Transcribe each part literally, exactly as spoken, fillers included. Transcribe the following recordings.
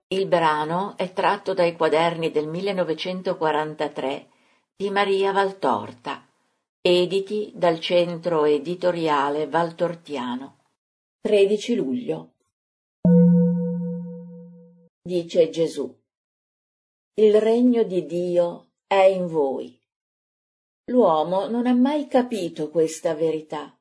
Il brano è tratto dai quaderni del millenovecentoquarantatré di Maria Valtorta, editi dal Centro Editoriale Valtortiano. tredici luglio. Dice Gesù: il regno di Dio è in voi. L'uomo non ha mai capito questa verità.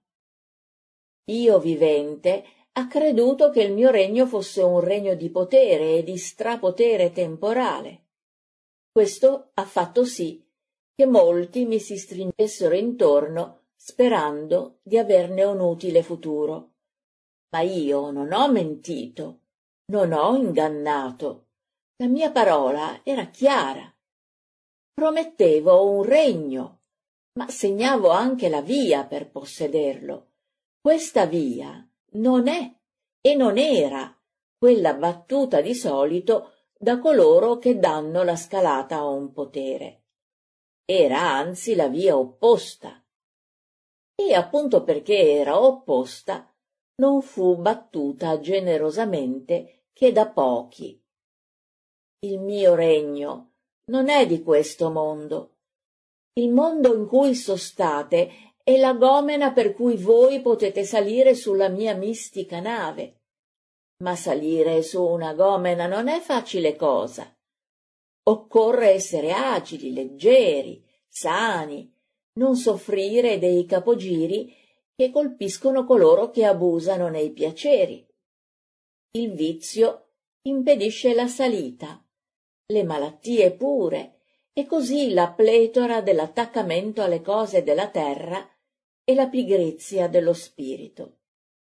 Io vivente ha creduto che il mio regno fosse un regno di potere e di strapotere temporale. Questo ha fatto sì che molti mi si stringessero intorno sperando di averne un utile futuro. Ma io non ho mentito, non ho ingannato. La mia parola era chiara. Promettevo un regno, ma segnavo anche la via per possederlo. Questa via non è e non era quella battuta di solito da coloro che danno la scalata a un potere. Era anzi la via opposta. E appunto perché era opposta, non fu battuta generosamente che da pochi. Il mio regno non è di questo mondo. Il mondo in cui sostate è la gomena per cui voi potete salire sulla mia mistica nave. Ma salire su una gomena non è facile cosa. Occorre essere agili, leggeri, sani, non soffrire dei capogiri che colpiscono coloro che abusano nei piaceri. Il vizio impedisce la salita, le malattie pure, e così la pletora dell'attaccamento alle cose della terra e la pigrizia dello spirito.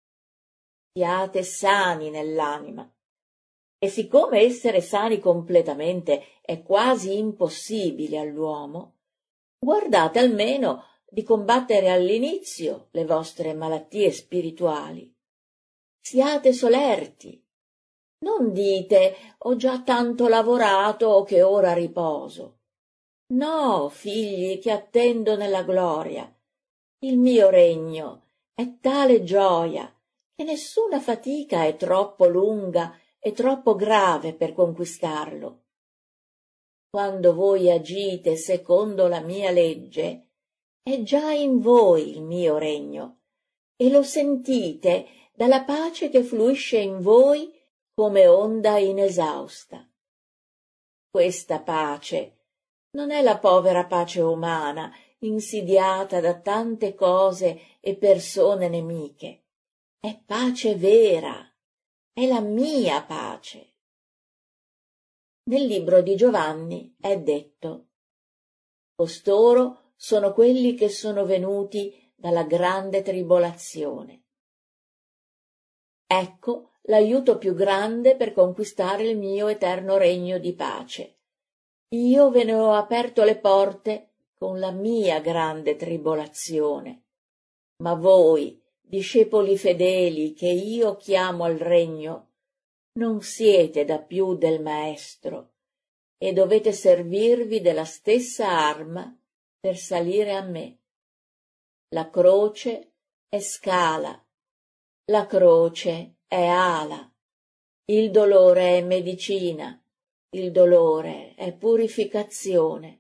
Siate sani nell'anima. E siccome essere sani completamente è quasi impossibile all'uomo, guardate almeno di combattere all'inizio le vostre malattie spirituali. Siate solerti. Non dite «ho già tanto lavorato o che ora riposo». No, figli che attendo nella gloria. Il mio regno è tale gioia che nessuna fatica è troppo lunga e troppo grave per conquistarlo. Quando voi agite secondo la mia legge, è già in voi il mio regno, e lo sentite dalla pace che fluisce in voi come onda inesausta. Questa pace non è la povera pace umana, insidiata da tante cose e persone nemiche. È pace vera, è la mia pace. Nel libro di Giovanni è detto: costoro sono quelli che sono venuti dalla grande tribolazione. Ecco l'aiuto più grande per conquistare il mio eterno regno di pace. Io ve ne ho aperto le porte con la mia grande tribolazione. Ma voi, discepoli fedeli che io chiamo al regno, non siete da più del Maestro e dovete servirvi della stessa arma per salire a me. La croce è scala, la croce è ala, il dolore è medicina, il dolore è purificazione.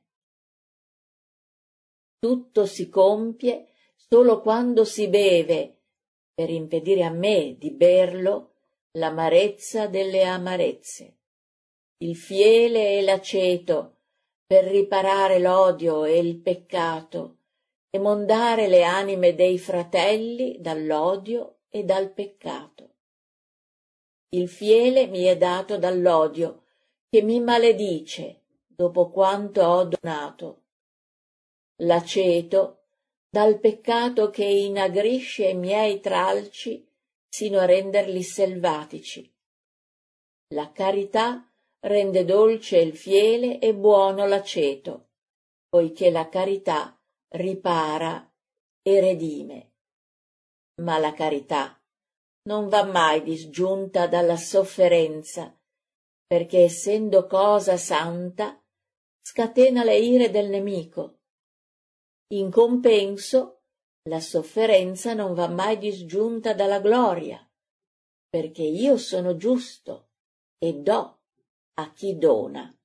Tutto si compie solo quando si beve, per impedire a me di berlo, l'amarezza delle amarezze, il fiele e l'aceto, per riparare l'odio e il peccato, e mondare le anime dei fratelli dall'odio e dal peccato. Il fiele mi è dato dall'odio, che mi maledice dopo quanto ho donato. L'aceto dal peccato che inagrisce i miei tralci sino a renderli selvatici. La carità rende dolce il fiele e buono l'aceto, poiché la carità ripara e redime. Ma la carità non va mai disgiunta dalla sofferenza, perché essendo cosa santa scatena le ire del nemico. In compenso, la sofferenza non va mai disgiunta dalla gloria, perché io sono giusto e do, a chi dona.